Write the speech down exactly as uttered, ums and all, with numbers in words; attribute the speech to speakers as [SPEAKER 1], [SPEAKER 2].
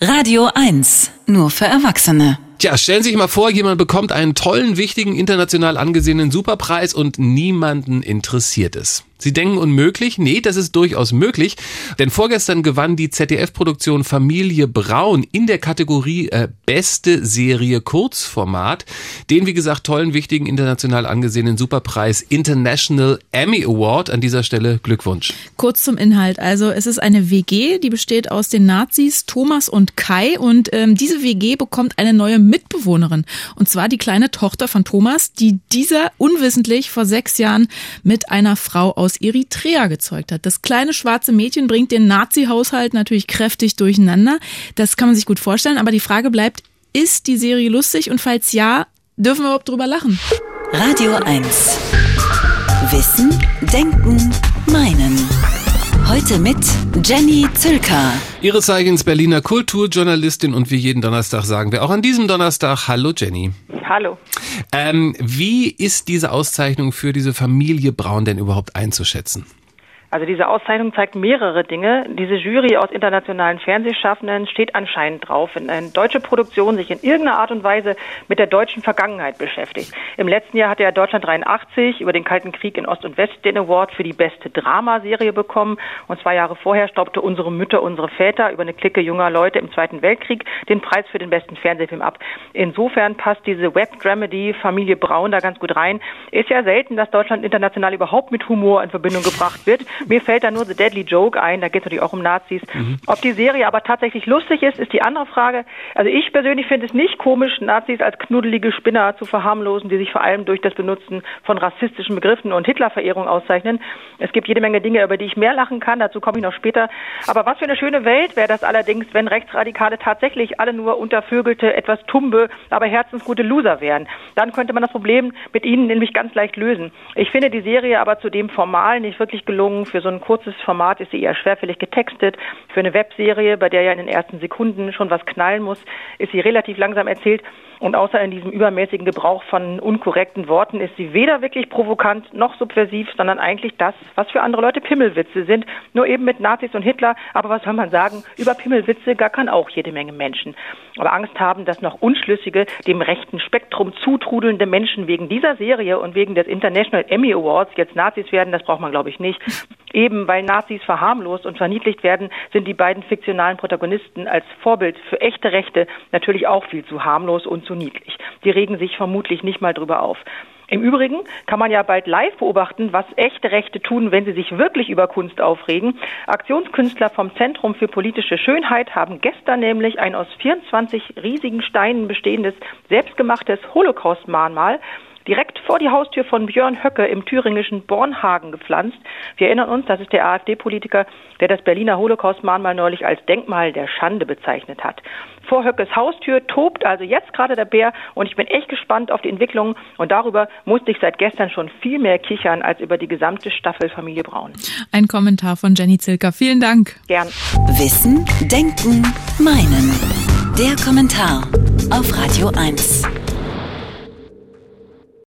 [SPEAKER 1] Radio eins, nur für Erwachsene.
[SPEAKER 2] Tja, stellen Sie sich mal vor, jemand bekommt einen tollen, wichtigen, international angesehenen Superpreis und niemanden interessiert es. Sie denken unmöglich? Nee, das ist durchaus möglich, denn vorgestern gewann die Z D F-Produktion Familie Braun in der Kategorie äh, Beste Serie Kurzformat den, wie gesagt, tollen, wichtigen, international angesehenen Superpreis International Emmy Award. An dieser Stelle Glückwunsch.
[SPEAKER 3] Kurz zum Inhalt. Also es ist eine W G, die besteht aus den Nazis Thomas und Kai und ähm, diese W G bekommt eine neue Mitbewohnerin und zwar die kleine Tochter von Thomas, die dieser unwissentlich vor sechs Jahren mit einer Frau aus Eritrea gezeugt hat. Das kleine schwarze Mädchen bringt den Nazi-Haushalt natürlich kräftig durcheinander. Das kann man sich gut vorstellen, aber die Frage bleibt, ist die Serie lustig und falls ja, dürfen wir überhaupt drüber lachen?
[SPEAKER 1] Radio eins. Wissen, Denken, Meinen. Heute mit Jenny Zülker.
[SPEAKER 2] Ihres Zeichens Berliner Kulturjournalistin und wie jeden Donnerstag sagen wir auch an diesem Donnerstag Hallo Jenny.
[SPEAKER 4] Hallo.
[SPEAKER 2] Ähm, wie ist diese Auszeichnung für diese Familie Braun denn überhaupt einzuschätzen?
[SPEAKER 4] Also diese Auszeichnung zeigt mehrere Dinge. Diese Jury aus internationalen Fernsehschaffenden steht anscheinend drauf, wenn eine deutsche Produktion sich in irgendeiner Art und Weise mit der deutschen Vergangenheit beschäftigt. Im letzten Jahr hatte ja Deutschland dreiundachtzig über den Kalten Krieg in Ost und West den Award für die beste Dramaserie bekommen. Und zwei Jahre vorher staubte Unsere Mütter, unsere Väter über eine Clique junger Leute im Zweiten Weltkrieg den Preis für den besten Fernsehfilm ab. Insofern passt diese Web-Dramedy Familie Braun da ganz gut rein. Ist ja selten, dass Deutschland international überhaupt mit Humor in Verbindung gebracht wird. Mir fällt da nur The Deadly Joke ein, da geht es natürlich auch um Nazis. Mhm. Ob die Serie aber tatsächlich lustig ist, ist die andere Frage. Also ich persönlich finde es nicht komisch, Nazis als knuddelige Spinner zu verharmlosen, die sich vor allem durch das Benutzen von rassistischen Begriffen und Hitlerverehrung auszeichnen. Es gibt jede Menge Dinge, über die ich mehr lachen kann, dazu komme ich noch später. Aber was für eine schöne Welt wäre das allerdings, wenn Rechtsradikale tatsächlich alle nur untervögelte, etwas tumbe, aber herzensgute Loser wären. Dann könnte man das Problem mit ihnen nämlich ganz leicht lösen. Ich finde die Serie aber zudem formal nicht wirklich gelungen. Für so ein kurzes Format ist sie eher schwerfällig getextet. Für eine Webserie, bei der ja in den ersten Sekunden schon was knallen muss, ist sie relativ langsam erzählt. Und außer in diesem übermäßigen Gebrauch von unkorrekten Worten ist sie weder wirklich provokant noch subversiv, sondern eigentlich das, was für andere Leute Pimmelwitze sind. Nur eben mit Nazis und Hitler. Aber was soll man sagen? Über Pimmelwitze gar kann auch jede Menge Menschen. Aber Angst haben, dass noch unschlüssige, dem rechten Spektrum zutrudelnde Menschen wegen dieser Serie und wegen des International Emmy Awards jetzt Nazis werden, das braucht man, glaube ich, nicht. Eben weil Nazis verharmlost und verniedlicht werden, sind die beiden fiktionalen Protagonisten als Vorbild für echte Rechte natürlich auch viel zu harmlos und zu niedlich. Die regen sich vermutlich nicht mal drüber auf. Im Übrigen kann man ja bald live beobachten, was echte Rechte tun, wenn sie sich wirklich über Kunst aufregen. Aktionskünstler vom Zentrum für politische Schönheit haben gestern nämlich ein aus vierundzwanzig riesigen Steinen bestehendes, selbstgemachtes Holocaust-Mahnmal direkt vor die Haustür von Björn Höcke im thüringischen Bornhagen gepflanzt. Wir erinnern uns, das ist der AfD-Politiker, der das Berliner Holocaust-Mahnmal neulich als Denkmal der Schande bezeichnet hat. Vor Höckes Haustür tobt also jetzt gerade der Bär und ich bin echt gespannt auf die Entwicklung und darüber musste ich seit gestern schon viel mehr kichern als über die gesamte Staffel Familie Braun.
[SPEAKER 3] Ein Kommentar von Jenny Zülker. Vielen Dank.
[SPEAKER 4] Gern.
[SPEAKER 1] Wissen, Denken, Meinen. Der Kommentar auf Radio eins.